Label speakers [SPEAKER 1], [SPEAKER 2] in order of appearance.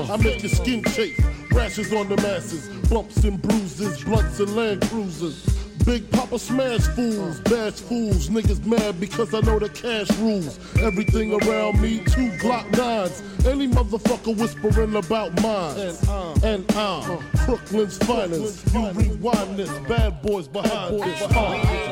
[SPEAKER 1] I make your skin chafe, rashes on the masses, bumps and bruises, blunts and Land Cruisers. Big Papa smash fools, bash fools, niggas mad because I know the cash rules. Everything around me, 2 Glock 9s. Any motherfucker whispering about mine. And I'm Brooklyn's finest. You rewind this, bad boys behind this.